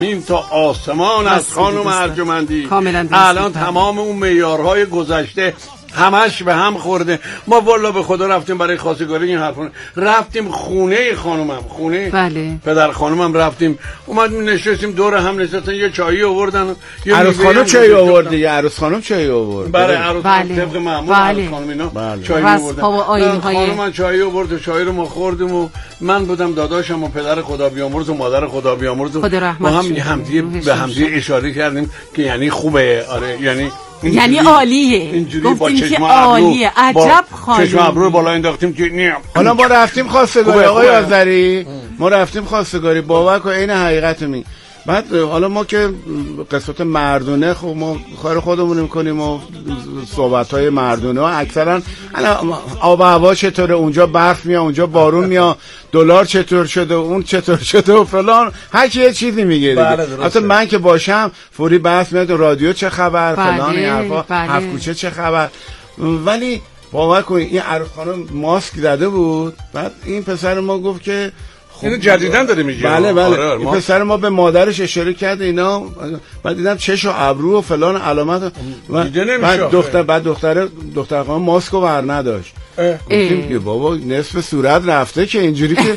این تا آسمان از خانم ارجمندی الان تمام اون معیارهای گذشته همش به هم خورده. ما والا به خدا رفتیم برای خواستگاری این حرفا، رفتیم خونه خانومم، خونه بله. پدر خانومم، رفتیم اومدیم نشستیم دور هم نشستن، یه چایی آوردن، یه عروس خانم چای آورد، یه عروس خانم چای آورد. برای عروس خانم طبق معمول عروس خانم اینا چای آوردن. خانم چای آورد و چای رو ما خوردیم و من بودم داداشم و پدر خدا بیامرز و مادر خدا بیامرز و ما هم به همدیگه اشاره کردیم که یعنی خوبه. آره یعنی عالیه، گفتیم که عالیه، عجب خانم. چشم ابرو بالا انداختیم که نه. حالا ما رفتیم خواستگاری آقای آذری، ما رفتیم خواستگاری، باور کن عین حقیقت می. بعد حالا ما که قسمت مردونه خب ما کار خودمون میکنیم و صحبت‌های مردونه و اکثرا آب و هوا چطوره، اونجا برف میاد، اونجا بارون میاد، دلار چطور شده، اون چطور شده و فلان، هر کی یه چیزی میگه دیگه. البته من که باشم فوری بحث میاد رادیو چه خبر، فلان این حرفا، هفت کوچه چه خبر. ولی باور کن این عروس خانم ماسک زده بود، بعد این پسر ما گفت که اینو جدیدن داره میگه. بله این پسر ما به مادرش اشاره کرد اینا، بعد دیدم چش و ابرو و فلان علامت بعد دختر خانم ماسک رو ور نداشت. گفتیم که بابا نصف صورت رفته که اینجوری که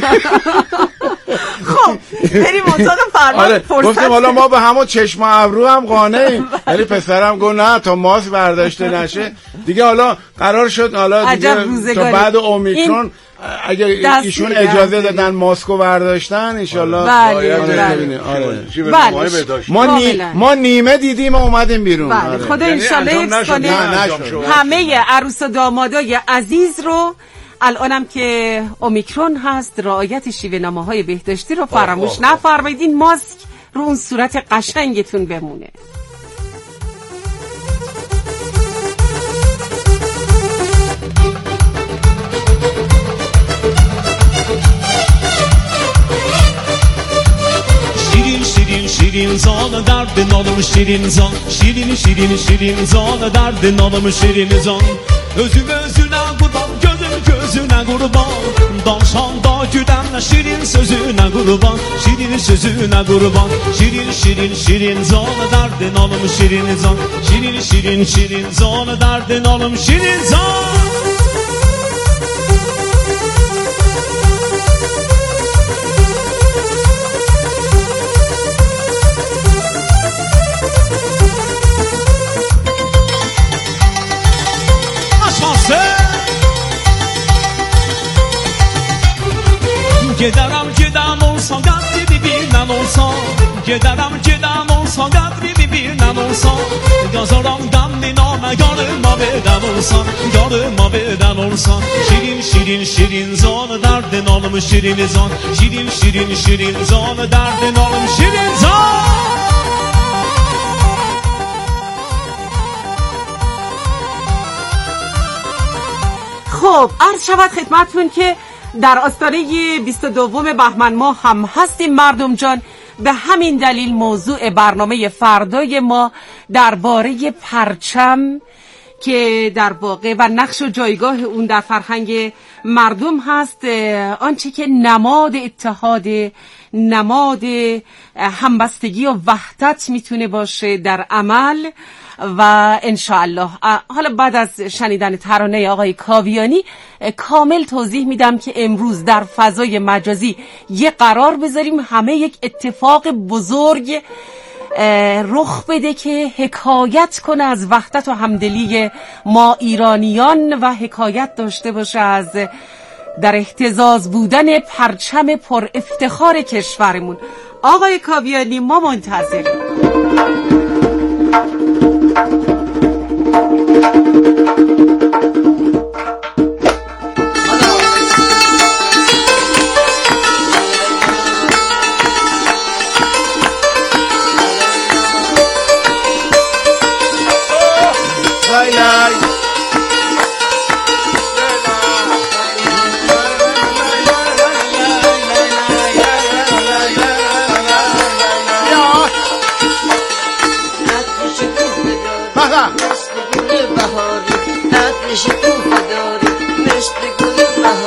خب بریم اتاق فرمان. گفتیم حالا ما به همون چشم و ابرو هم قانعیم، ولی پسرم گفت نه تا ماسک برداشته نشه دیگه. حالا قرار شد حالا دیگه تا بعد اومیکرون اگر ایشون اجازه دادن ماسکو برداشتن انشالله. ما نیمه دیدیم و اومدیم بیرون. خدا انشالله حفظ کنه همه عروس و دامادای عزیز رو. الانم که اومیکرون هست رعایت شیوه نامه‌های بهداشتی رو فراموش نفرمایید، این ماسک رو اون صورت قشنگتون بمونه. شیرین زان درد نالم شیرین زان، şirin zan derdi nalım şirin zan. Özüne kurban gözüne kurban, danşanda güden şirin sözüne kurban, şirin sözüne kurban. Şirin zan derdi nalım şirin zan, şirin zan derdi nalım şirin zan. Gedem olsa qadri bir-birdən olsa, gedem olsa qadri bir-birdən olsa, yazaram qəmli namə yarıma bedən olsa, yarıma bedən olsa. Şirin zan dərdin alım şirin zan, şirin zan dərdin alım şirin zan. خب عرض شود خدمتتون که در آستانه 22 بهمن ماه هم هستیم مردم جان. به همین دلیل موضوع برنامه فردای ما درباره پرچم که در واقع و نقش و جایگاه اون در فرهنگ مردم هست، آنچه که نماد اتحاد، نماد همبستگی و وحدت میتونه باشه در عمل. و انشاءالله حالا بعد از شنیدن ترانه آقای کاویانی کامل توضیح میدم که امروز در فضای مجازی یه قرار بذاریم همه یک اتفاق بزرگ رخ بده که حکایت کنه از وحدت و همدلی ما ایرانیان و حکایت داشته باشه از در اهتزاز بودن پرچم پر افتخار کشورمون. آقای کاویانی ما منتظریم.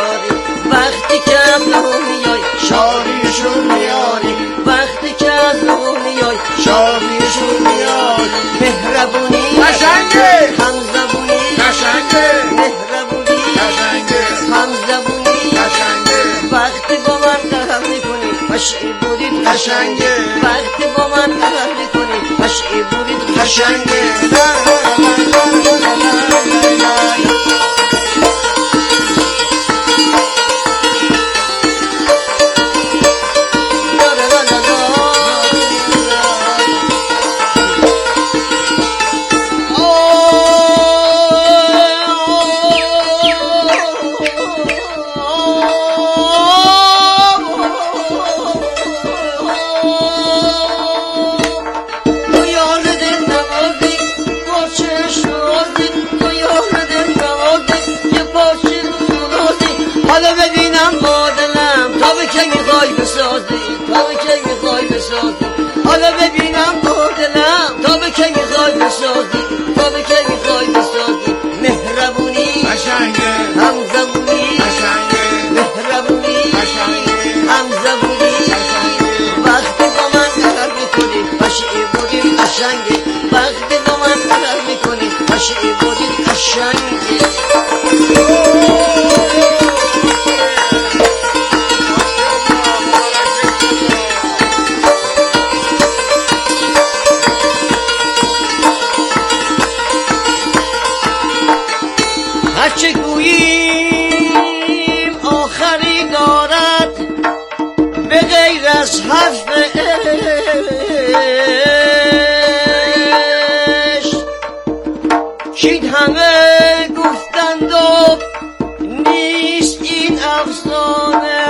وقتی که از قشنگه وقتی با من قهر میکنی مشعی برید قشنگه حالا ببینم با دلم تا به که میخوای بسازی تا به که میخوای بسازی حالا ببینم با دلم تا به که میخوای بسازی تا به که میخوای بسازی مهربونی قشنگه همزبونی قشنگه مهربونی قشنگه همزبونی قشنگه وقتی با من قهر میکنی مشعی بودی قشنگه وقتی با من قهر میکنی مشعی بودی قشنگه هرچه گوییم آخری دارد به غیر از حرف عشق کین همه گفتند و نیست این افسانه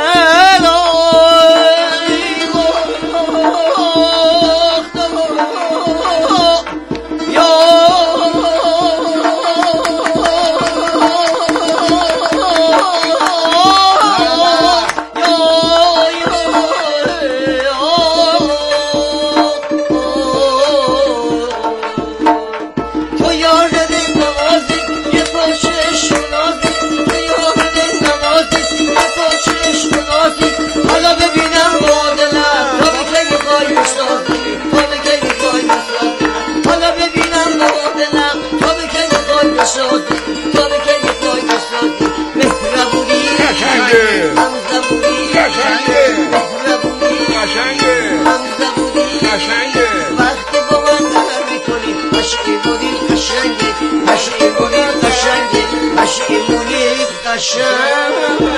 حالا ببینم با دلم تا به که میخوای بسازی تا به که میخوای بسازی حالا ببینم با دلم تا به که میخوای بسازی تا به که میخوای بسازی مهربونی قشنگه همزبونی قشنگه مهربونی قشنگه همزبونی قشنگه وقتی با من قهر میکنی مشعی بودی قشنگه مشعی بودی قشنگه مشعی بودی قشنگه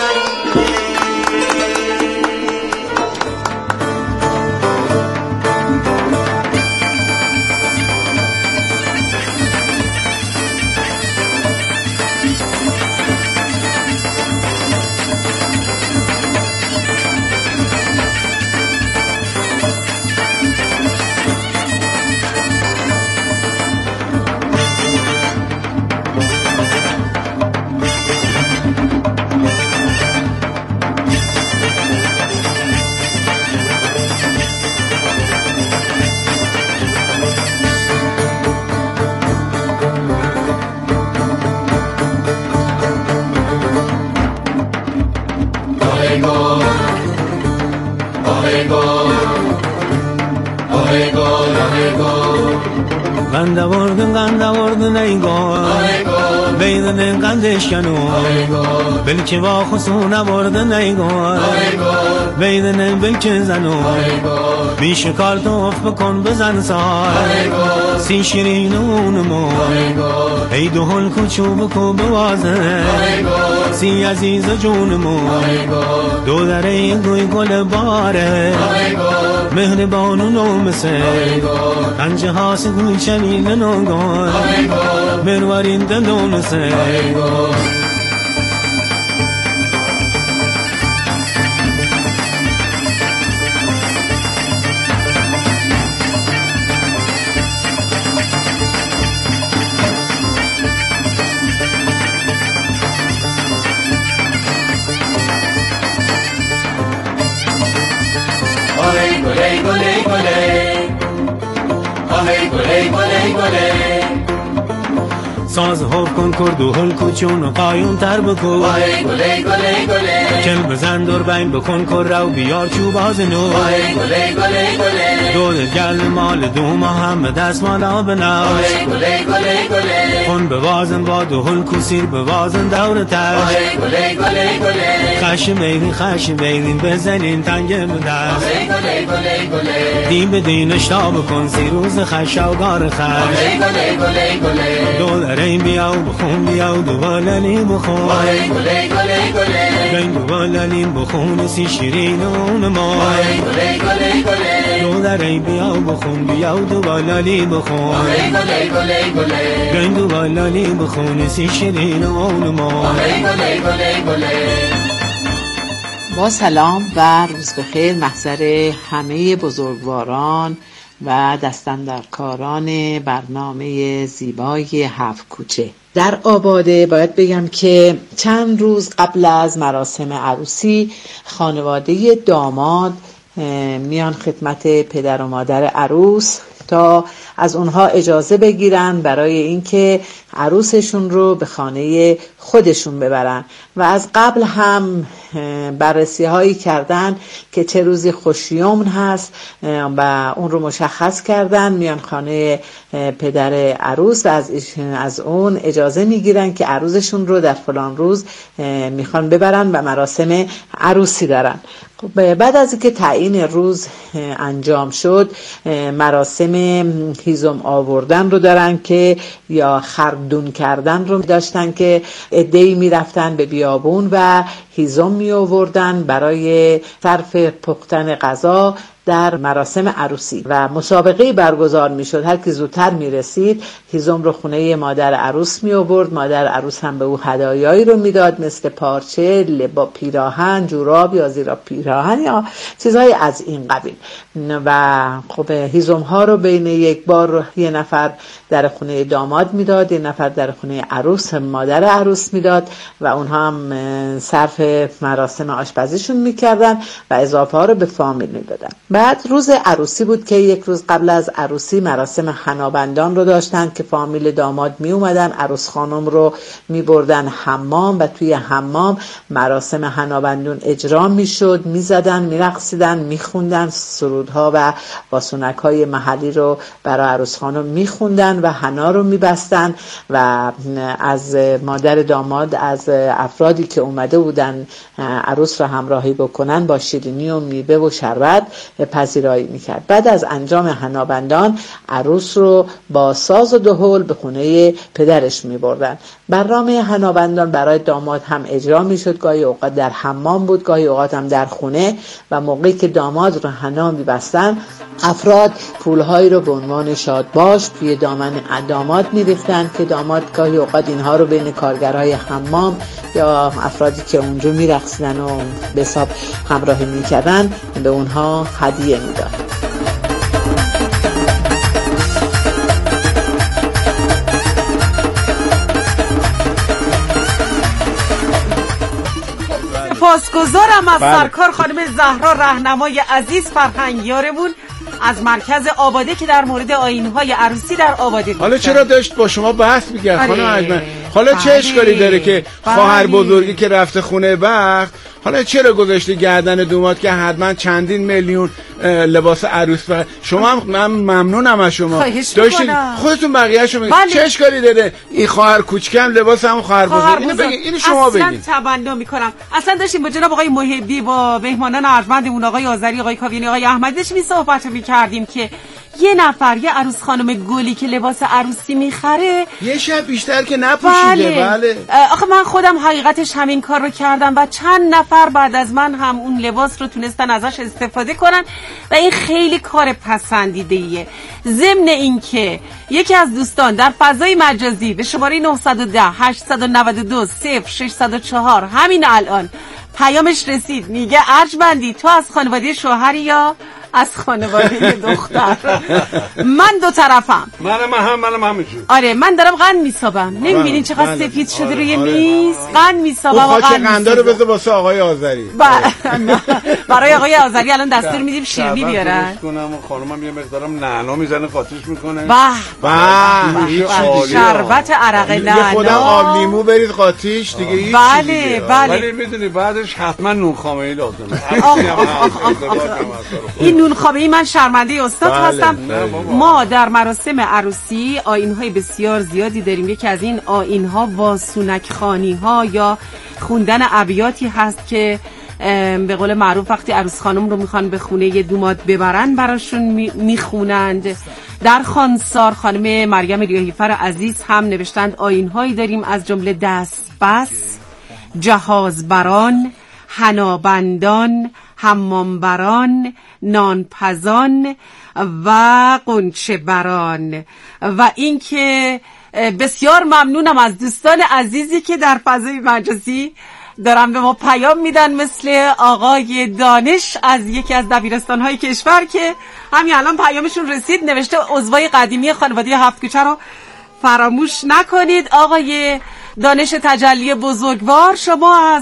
Ganda vurdun ey gol Beyninin kandışkanı Belki vakusuna vurdun ey gol Beyninin belçizanı Bir şikar tof bikon bizan sar Si şirinunmu Ey duhul kuçu biku bivazı Si aziz cunmu Do dare guy gol bare Mehribanun olmasa Kanca hası gülçelinin olgun Mervarinden olmasa Gole, gole, gole. Ahey, gole, gole, gole. ساز هر کن کرد و هل کوچون قایون تر بکن آهی گله گله گله کل بزن دور بین بکن کر رو بیار چوب باز نو آهی گله گله گله دود گل مال دوم هم دست مالا بناش گله گله گله خون بوازن با دهل کسیر بوازن دور تش گله گله گله خشم بیرین بزنین تنگ بدست گله گله گله دین به دین اشتاب کن سی روز خشاوگار خش گله گله گله دو درین بیاو بخون بیاو دوالنی بخون گله گله گله گین دوالنین بخون سی شیرین اون ما گله گله گله دو درین بیاو بخون بیاو دوالنی بخون گله گله گله گین دوالنی بخون سی شیرین اون ما گله گله گله. با سلام و روز بخیر محضر همه بزرگواران و دستاندرکاران برنامه زیبای هفت کوچه. در آباده باید بگم که چند روز قبل از مراسم عروسی خانواده داماد میان خدمت پدر و مادر عروس تا از اونها اجازه بگیرن برای اینکه عروسشون رو به خانه خودشون ببرن و از قبل هم بررسی هایی کردن که چه روزی خوشیوم هست و اون رو مشخص کردن. میان خانه پدر عروس و از اون اجازه میگیرن که عروسشون رو در فلان روز میخوان ببرن و مراسم عروسی دارن. بعد از اینکه تعیین روز انجام شد مراسم هیزم آوردن رو دارن که یا خردون کردن رو داشتن که عده‌ای میرفتن به بیابون و هیزم می آوردن برای صرف پختن غذا در مراسم عروسی و مسابقه برگزار می شد. هر کی زودتر می رسید هیزم رو خونه مادر عروس می آورد. مادر عروس هم به او هدایایی رو می داد مثل پارچه، لباس، پیراهن، جوراب یا زیرا پیراهن یا چیزهای از این قبیل و خب هیزم ها رو بین یک بار یه نفر در خونه داماد می داد، یه نفر در خونه عروس مادر عروس می داد و اونها هم صرف مراسم آشپزیشون می کردن و اضافه ها رو به فامیل می دادن. بعد روز عروسی بود که یک روز قبل از عروسی مراسم حنابندان رو داشتن که فامیل داماد می اومدن عروس خانم رو می بردن حمام و توی حمام مراسم حنابندون اجرا می شد. می زدن، می رقصیدن، می خوندن سرودها و باسونک های محلی رو برای عروس خانم می خوندن و حنا رو می بستن و از مادر داماد از افرادی که اومده بودن عروس رو همراهی بکنن با شیرینی و میوه و شربت پذیرایی میکرد. بعد از انجام حنابندان عروس رو با ساز و دهل به خونه پدرش میبردن. برنامه حنابندان برای داماد هم اجرا میشد، گاهی اوقات در حمام بود، گاهی اوقات هم در خونه و موقعی که داماد رو حنا میبستن افراد پولهایی رو به عنوان شادباش توی دامن داماد میریختن که داماد گاهی اوقات اینها رو بین کارگرای حمام یا افرادی که اونجا میرقصیدن و به حساب همراهی میکردن به اونها هدیه میداد. سپاسگزارم از سرکار خانم زهرا رهنمای عزیز فرهنگیارمون از مرکز آباده که در مورد آیین‌های عروسی در آباده گفتن. حالا چرا داشت با شما بحث می‌کرد خانم اجمل؟ حالا چه اشکالی داره که خواهر بزرگی که رفته خونه بخت حالا چرا گذاشتی گردن دوماد که حتما چندین میلیون لباس عروس و شما هم من ممنونم از شما داشتید خودتون بقیه‌شو میگید. چه اشکالی داره این خواهر کوچکم لباس هم خواهر بزرگ اینو شما بگید. اصلا تبنی میکنم. اصلا داشتیم با جناب آقای محبی با مهمانان ارجمندمون آقای آذری، آقای کاویانی، آقای احمدی داشتیم صحبت می‌کردیم که یه نفر یه عروس خانم گلی که لباس عروسی میخره یه شب بیشتر که نپوشیده. بله آخه من خودم حقیقتش همین کار رو کردم و چند نفر بعد از من هم اون لباس رو تونستن ازش استفاده کنن و این خیلی کار پسندیده‌ایه. ضمن این که یکی از دوستان در فضای مجازی به شماره 910 892 0604 همین الان پیامش رسید، میگه ارجمندی تو از خانواده شوهری یا از خانواده دختر؟ من دو طرفم. منم همینجور. آره من دارم قند میسابم. نمیبینین چقدر سفید شده روی میز؟ قند میسابم و قند قندا رو بذار واسه آقای آذری. برای آقای آذری الان دستور میدیم شیرینی بیارن. کنم خانمم یه مقدارم نعنا میزنه قاطیش میکنه. شربت عرق نعنا. خودم آب لیمو برید قاطیش دیگه هیچ. بله ولی میدونی بعدش حتما نون خامه‌ای لازمه. این نونخوابه‌ای من شرمنده استاد هستم. ما در مراسم عروسی آیین‌های بسیار زیادی داریم. یکی از این آیین‌ها واسونک‌خوانی‌ها یا خوندن ابیاتی هست که به قول معروف وقتی عروس خانم رو میخوان به خونه دوماد ببرن براشون میخونند. در خانسار خانم مریم ریاحیفر عزیز هم نوشتند آیین‌هایی داریم از جمله دستبس، جهازبران، حنابندان، حمامبران، نانپزان و قنچه بران. و اینکه بسیار ممنونم از دوستان عزیزی که در فضای مجازی دارن به ما پیام میدن، مثل آقای دانش از یکی از دبیرستان‌های کشور که همین الان پیامشون رسید، نوشته عضوای قدیمی خانواده هفت کوچه رو فراموش نکنید. آقای دانش تجلی بزرگوار، شما از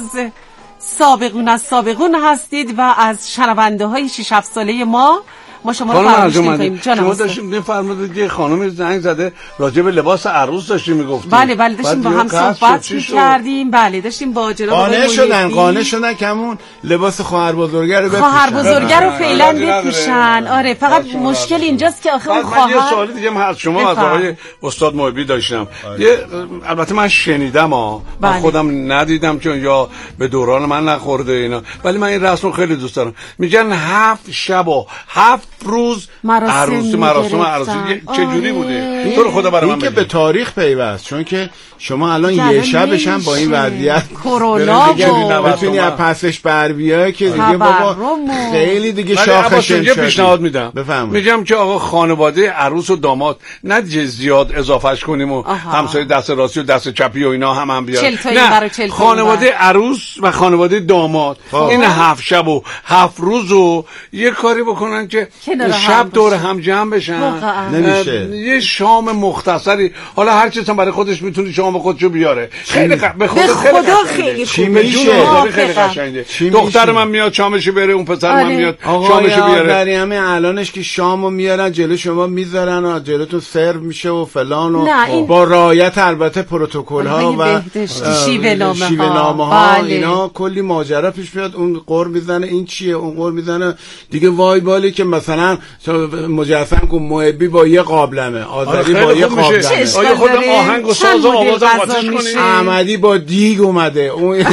سابقون هستید و از شنونده های 6-7 ساله ما شما رو فراموش نمی‌کنیم. شما داشتیم می‌فرمودید یه خانم زنگ زده راجع به لباس عروس داشتیم میگفتیم. بله داشتیم با هم صحبت می‌کردیم. بله داشتیم با جناب قانع شدن که همون لباس خواهر بزرگه رو بپوشن. خواهر بزرگه رو فعلا بپوشن. آره فقط مشکل اینجاست که آخه اون خواهر. یه سوال دیگه هم از شما از آقای استاد محبی داشتم. البته من شنیدم من خودم ندیدم چون یا به دوران من نخورده اینا، ولی من این رسم خیلی دوست دارم. میگن 7 شب و 7 روز مراسم عروسی چه جوری بوده؟ تو رو خدا برای من این که به تاریخ پیوست، چون که شما الان یه شبش هم با این وضعیت کرونا بتونی از پسش بر بیای که دیگه بابا خیلی دیگه شاخش یه پیشنهاد میدم. میگم که آقا خانواده عروس و داماد نه زیاد اضافهش کنیم و همسایه دست راستی و دست چپی و اینا هم بیارن. نه، خانواده عروس و خانواده داماد این 7 شب و 7 روز و یه کاری بکنن که شب دور هم جمع بشن. نمیشه یه شام مختصری، حالا هر چیز هم برای خودش میتونه شام خودشو بیاره. خیلی به خدا خیلی چی میشه؟ خیلی قشنگه. دختر من میاد شامشو بیاره، اون پسر من میاد شامشو بیاره. در همین الانش که شامو میارن جلو شما میذارن و جلوتون سرو میشه و فلان و با رعایت البته پروتکل ها و شیوه نامه ها اینا کلی ماجرا پیش میاد. اون قر میزنه این چیه، اون قر میزنه دیگه. وای بالی که مثلا مجسم کن محبی با یه قابلمه، آذری با یه قابلمه، آیا خودم آهنگ و ساز و آوازم قاطیش کنیم، احمدی با دیگ اومده.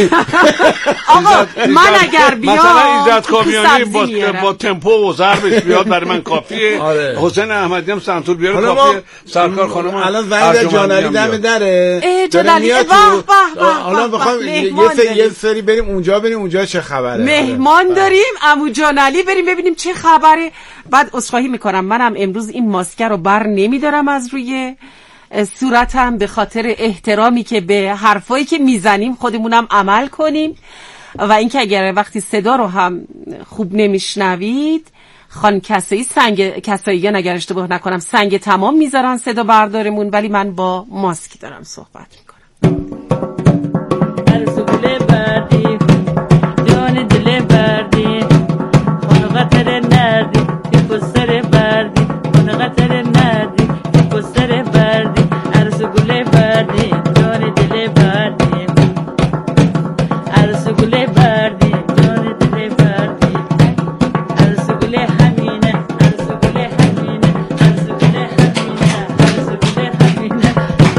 آقا من اگر بیام مثلا ایزد کامیانی با تمپو و ضربش بیاد برای من کافیه. حسین احمدی هم سنتور بیاره کافیه. سرکار خانم الان زنگ جانعلی دم دره جانعلی حالا بخوام یه سری بریم اونجا چه خبره. مهمان داریم عمو جانعلی، بریم ببینیم چه خبره. بعد عذرخواهی میکنم منم امروز این ماسکه رو بر نمیدارم از روی صورتم به خاطر احترامی که به حرفایی که میزنیم خودمونم عمل کنیم. و اینکه اگر وقتی صدا رو هم خوب نمیشنوید، خان کسایی اگر اشتباه نکنم سنگ تمام میذارن صدا بردارمون، ولی من با ماسک دارم صحبت میکنم. ارسوله بردی جان دل بردی خانقتر نردی پسر بردی خانقتر نردی پسر بردی ارسوله بردی جان دل بردی ارسوله بردی جان دل بردی ارسوله همینه ارسوله همینه ارسوله همینه ارسوله همینه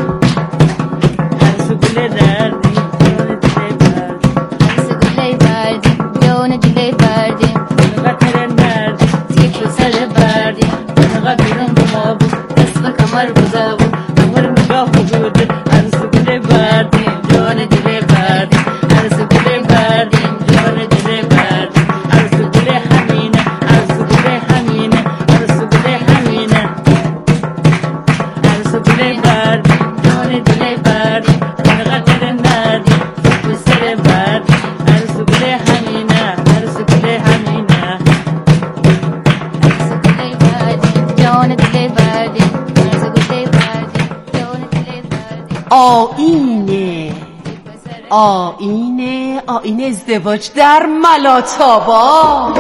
ارسوله دردی جان دل بردی ارسوله بردی جان دل بردی خانقتر نردی پسر بردی خانقه بیرون ما بود دست و کمر بزا بود کمر نگاه بود ارسوله بردی جان دل بردی ارسوله بردی جان دل بردی ارسوله همینه ارسوله همینه ارسوله همینه ارسوله بردی جان دل بردی خانقتر نردی پسر بردی ارسوله همینه ارسوله همینه ارسوله بردی جان دل بردی ارسوله بردی جان دل بردی آینه ازدواج در ملات‌آباد.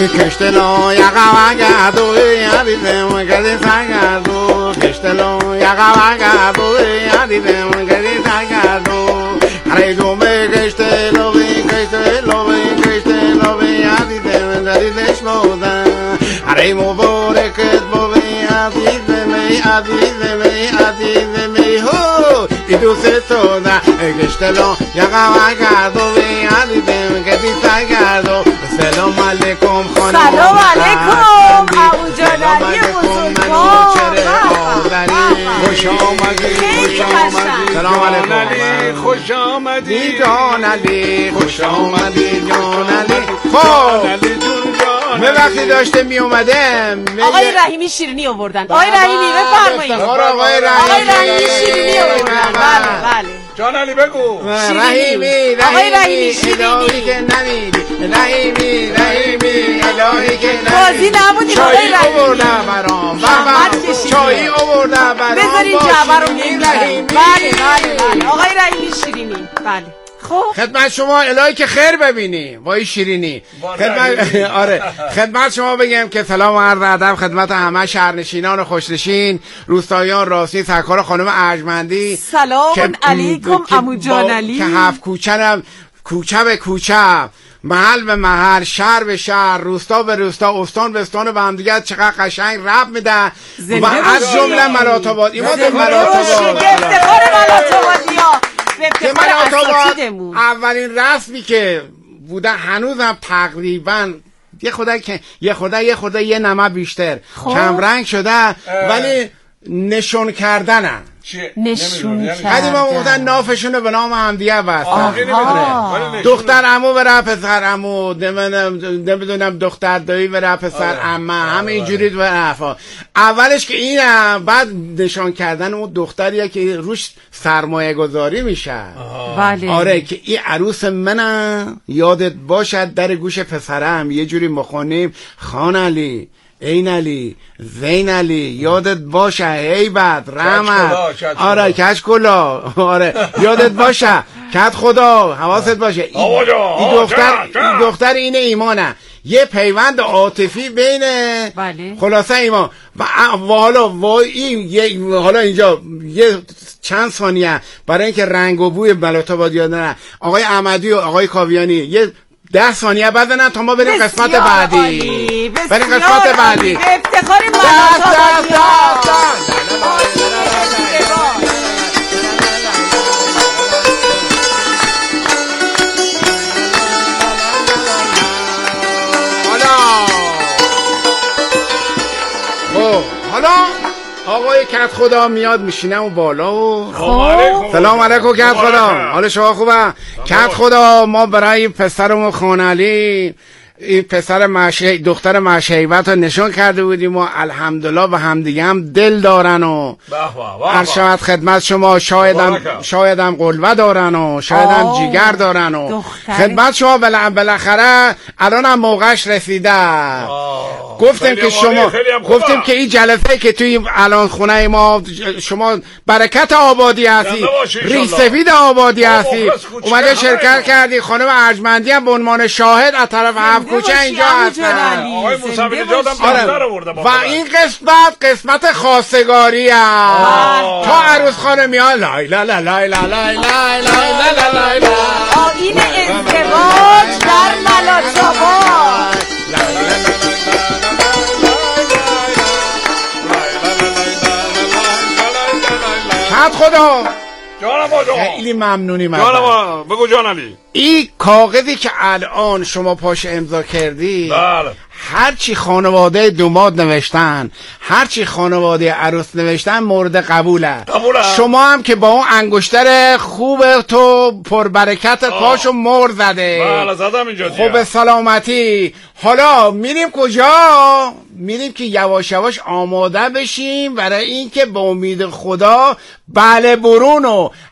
کشتلو یقا گردو یادیدم کدی سگردو کشتلو یقا یقا گردو یادیدم گری گردو هر جمعه کشته لوی کشته لوی کشته لوی یادیدم دریدش بودن هر مبارکت بوی یادیدم یادیدم یادیدم هو ای دوست تو نه کشته لو یقا گردو یادیدم گری گردو سلام علیکم خانم سلام علیکم ابوجلالی بزرگوار خوش آمدی خوش آمدی سلام علیکم خوش آمدی جان علی خوش آمدی جان علی خب من وقتی داشته می اومدم آقای رحیمی شیرینی آوردن آقای رحیمی بفرمایید آقای رحیمی شیرینی آوردن بله بله جان علی بگو رحیمی آقای رحیمی شیرینی که نمیدی رحیمی رحیمی الهی که نمیدی راضی نبودی آقای رحیمی چایی آوردم برام چایی آوردم برام بذارین جعبه رو میگیرم بله بله بله آقای رحیمی شیرینی بله خب خدمت شما الهی که خیر ببینی وای شیرینی خدمت شما بگم که سلام و عرض ادب خدمت همه شهرنشینان خوشنشین روستاییان راستی سرکار خانم ارجمندی سلام علیکم عمو جان علی که هفت کوچه به کوچه محل به محل شهر به شهر روستا به روستا استان به استان به هم دیگه چقدر قشنگ رب میدن و از جمله ملاتاباد این ما ملاتاباد که ملاتاباد اولین رسمی که بوده هنوزم تقریبا یه خورده یه نمه بیشتر کم رنگ شده ولی نشون کردنن نشون قدیما گفتن نافشونو به نام همدیگه بست دختر عمو بره پسر عمو نمیدونم دختر دایی بره پسر عمه همه اینجوری بره اولش که اینه بعد نشان کردن اون دختریه که روش سرمایه گذاری میشه آره که این عروس منه یادت باشد در گوش پسرم یه جوری مخونیم خان علی این علی زین علی یادت باشه ای بد رحمت آره کش کلا آره یادت باشه کت خدا حواست باشه این دختر اینه ایمانه یه پیوند عاطفی بین خلاصه ایمان و حالا اینجا یه چند ثانیه برای اینکه رنگ و بوی ملاتاباد یاد نره آقای احمدی و آقای کاویانی یه 10 ثانیه بزنن تا ما بریم قسمت بعدی بریم قسمت بعدی افتخار ملاتابادی حالا آقای کت خدا میاد میشینه اون بالا و سلام علیکم کت خدا حال شما خوبه کت خدا ما برای پسرمون خان علی این پسر دختر معشیبت رو نشون کرده بودیم و الحمدلله و همدیگه هم دل دارن و هر شاید خدمت شما شایدم قلوه دارن و شایدم جیگر دارن و خدمت شما بالاخره الان هم موقعش رسیده گفتیم که این جلسه که توی الان خونه ما شما برکت آبادی هستی ریش سفید آبادی هستی اومده شرکت کردی خانم ارجمندی هم به عنوان شاهد از طرف کوچه اینجا هستن آقای موسی نژاد هم دفتر آورده و این قسمت خواستگاری تا عروس خانه میاد لای لا لا لای لا لای لای لای لا آیین ازدواج در ملاتاباد کت خدا جانم آجا خیلی ممنونی جانم بگو جان علی این کاغذی که الان شما پاش امضا کردی هرچی خانواده دوماد نوشتن هرچی خانواده عروس نوشتن مورد قبوله شما هم که با اون انگشتر خوب تو پربرکت پاشو مر زده بله زدم اینجا خوب سلامتی حالا میریم کجا؟ میریم که یواش یواش آماده بشیم برای اینکه با امید خدا بله برون و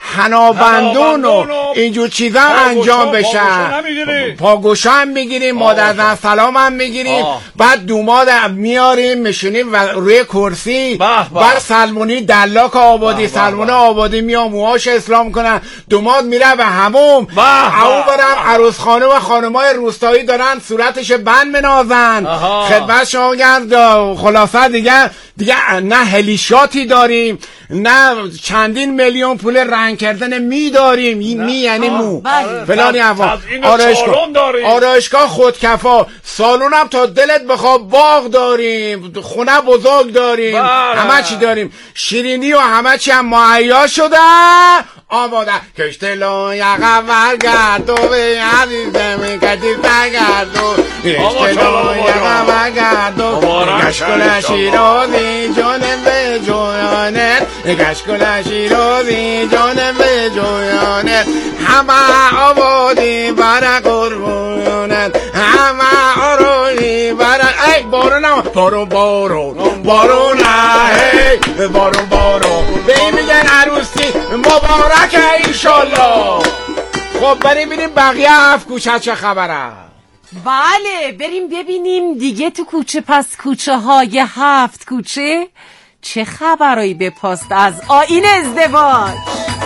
حنابندون و اینجور چیزا انجام بشن. پاگوشا هم میگیریم، مادر زن سلام هم میگیریم، بعد دوماد میاریم میشونیم و روی کرسی بر سلمونی دلاک آبادی سلمون آبادی میام موهاش اسلام کنن، دوماد میره به هموم، او برم عروس خانم و خانمای روستایی دارن صورتش بند منازن. خدمت شما گرد. خلاصه دیگه نه هلیشاتی داریم نه چندین میلیون پول رنگ کردن میداریم، یعنی مو فلانی هوا. آرایشگاه خودکفا، سالون هم تا دلت بخواد، باغ داریم، خونه بزرگ داریم، همه چی داریم، شیرینی و همه چی هم مهیا شده آماده. کشتلو یقه برگرد و به عزیزم کتی تگرد و کشتلو یقه برگرد و کشکل شیرازی جانم به جویانت، کشکل شیرازی جانم به جویانت، همه آبادی برا قربونت، همه آروی برا ای بارونم بارون بارون بارونه هی بارون بارون به این میگن عروسی مبارک انشالله. خب بریم ببینیم بقیه هفت کوچه چه خبره. بله بریم ببینیم دیگه تو کوچه پس کوچه های هفت کوچه چه خبرایی به پاست از آیین ازدواج.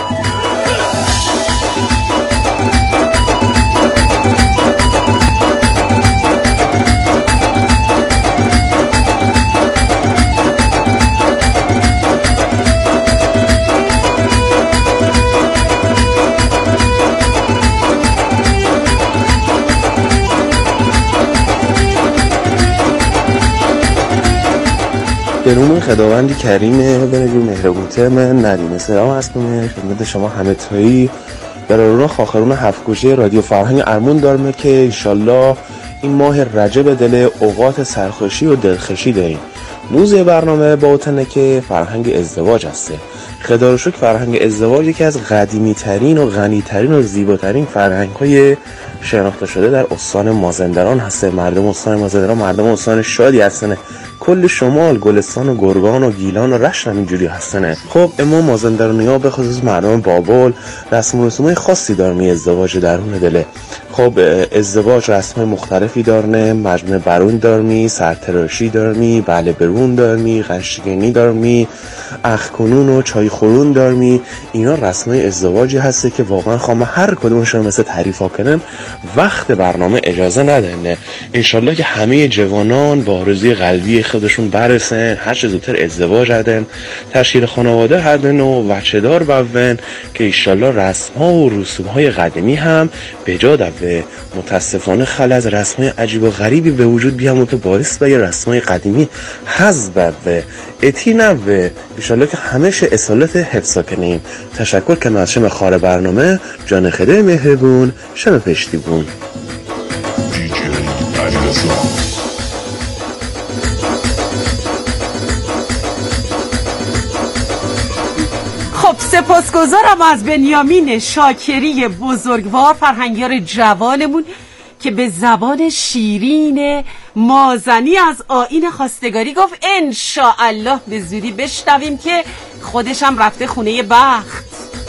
درون خداوندی کریمه بنجور مهربونتر من ندیم سلام هستم خدمت شما همه تایی برارون خاخرون هفت کوچه رادیو فرهنگ ارمون دارمه که انشالله این ماه رجب دل اوقات سرخوشی و دلخوشی داریم. موضوع برنامه با وطنه که فرهنگ ازدواج هسته. خدا رو شکر فرهنگ ازدواج یکی از قدیمی ترین و غنی ترین و زیباترین فرهنگ های شناخته شده در استان مازندران هسته. مردم استان مازندران مردم استان شادی هستن، کل شمال گلستان و گرگان و گیلان و رشت هم اینجوری هستنه. خب اما مازندرانی ها به خصوص مردم بابل رسم و رسومای خاصی دارمی ازدواج درون دله. خب ازدواج رسم مختلفی دارنه، مجمع برون دارمی، سرتراشی دارمی، بله برون دارمی، غشگینی دارمی، اخکنون و چای خورون دارمی. اینا رسمای ازدواجی هسته که واقعا خواهم هر کدومشون مثل تعریف ها کنم وقت برنامه اجازه ندهنه. انشالله که همه جوانان با آرزوی قلبی خودشون برسن، هر چه زودتر ازدواج هدن، تشکیل خانواده هدن و بچه دار بون که انشالله رسم ها و رسوم های قدیمی هم به جا دوه. متاسفانه خل از رسم های عجیب و غریبی به وجود بیام و تو باعث به رسم های قدیمی حذف بوه اتی نوه. انشالله که همیشه اصالت حفظا کنیم. تشکر که از شم خار برنامه جان خده مهربون شم پشتیبون. سپاسگزارم از بنیامین شاکری بزرگوار فرهنگیار جوانمون که به زبان شیرین مازنی از آیین خواستگاری گفت انشاءالله به زودی بشنویم که خودشم رفته خونه بخت.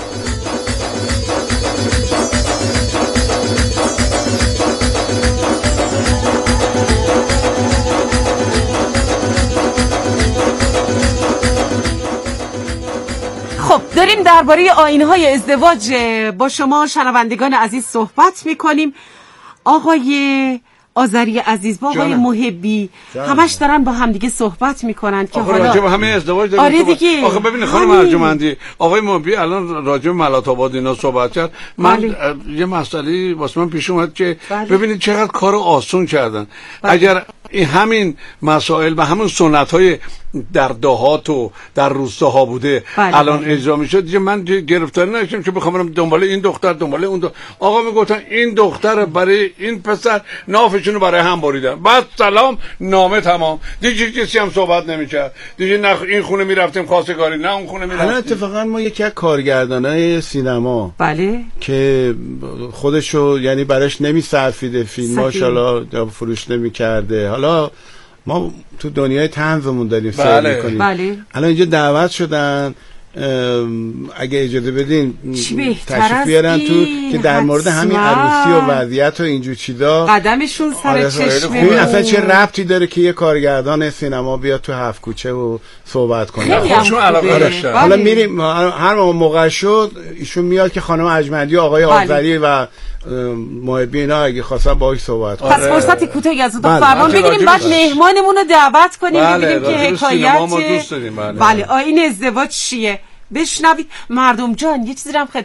خب داریم درباره آیین‌های ازدواج با شما شنوندگان عزیز صحبت می‌کنیم. آقای آذری عزیز با آقای محبی همش دارن با همدیگه صحبت میکنن که حالا راجب همه ازدواج داریم. آره دیگه. آخه ببینید خانم ارجمندی آقای محبی الان راجب ملات آباد اینا صحبت کرد. من یه مسئله واسه من پیش اومد که ببینید چقدر کار آسون کردن. اگر این همین مسائل و همون سنت‌های در دهات و در روستاها بوده الان اجرا میشد دیگه من گرفتاری نشدم که بخوام برم دنبال این دختر دنبال اون آقا میگفتن این دختر برای این پسر نافشونو برای هم بریدن بعد سلام نامه تمام دیگه کسی هم صحبت نمیکرد دیگه نه این خونه میرفتیم خواستگاری نه اون خونه میرفتیم. اتفاقا ما یکی از کارگردانای سینما که خودشو یعنی براش نمیصرفیده فیلماشالا فروش نمیکرده. حالا ما تو دنیای طنزمون داریم سیر میکنیم. الان اینجا دعوت شدن اگه اجازه بدین تشریف بیارن تو که در مورد همین عروسی و وضعیت و اینجور چیزا قدمشون سر چشمه. ببین اصلا چه ربطی داره که یه کارگردان سینما بیاد تو هفت کوچه و صحبت کنه. خودشون علاقه داشتن. حالا میریم هر موقع شد ایشون میاد که خانم اجمندی و آقای آذری و محبین ها اگه خواستن باهاش صحبت کنن. پس فرصتی کوتاهی از اتاق فرمان بگیریم بعد مهمانمون رو دعوت کنیم ببینیم که حکایت بله آیین ازدواج چیه. بشنوید. مردم جان یه چیزی رو هم